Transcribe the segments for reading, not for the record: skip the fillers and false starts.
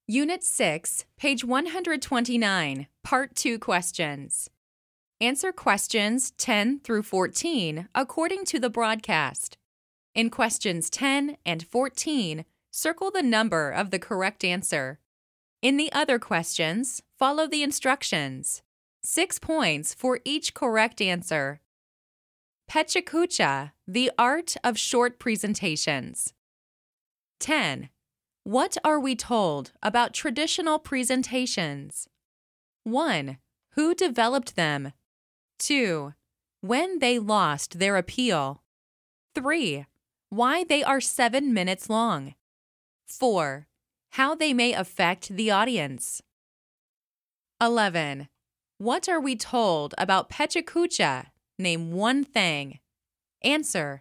Unit 6, page 129, Part 2 questions. Answer questions 10 through 14 according to the broadcast. In questions 10 and 14, circle the number of the correct answer. In the other questions, follow the instructions. 6 points for each correct answer. PechaKucha, the art of short presentations. 10. What are we told about traditional presentations? 1. Who developed them? 2. When they lost their appeal. 3. Why they are 7 minutes long. 4. How they may affect the audience. 11. What are we told about PechaKucha? Name one thing. Answer.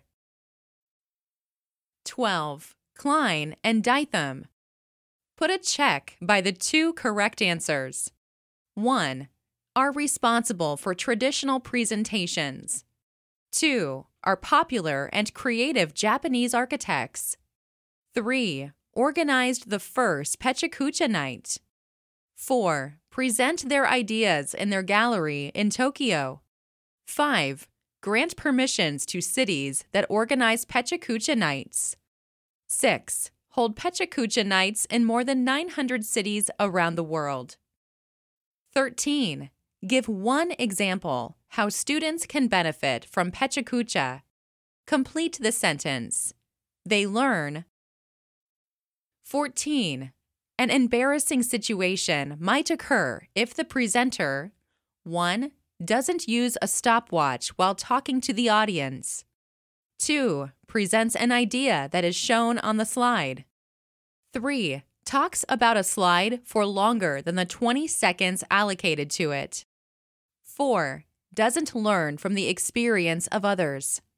12. Klein and Ditham. Put a check by the 2 correct answers. 1. Are responsible for traditional presentations. 2. Are popular and creative Japanese architects. 3. Organized the first PechaKucha night. 4. Present their ideas in their gallery in Tokyo. 5. Grant permissions to cities that organize PechaKucha nights. 6. Hold PechaKucha nights in more than 900 cities around the world. 13. Give one example how students can benefit from PechaKucha. Complete the sentence. They learn. 14. An embarrassing situation might occur if the presenter 1. Doesn't use a stopwatch while talking to the audience. 2. Presents an idea that is shown on the slide. 3. Talks about a slide for longer than the 20 seconds allocated to it. 4. Doesn't learn from the experience of others.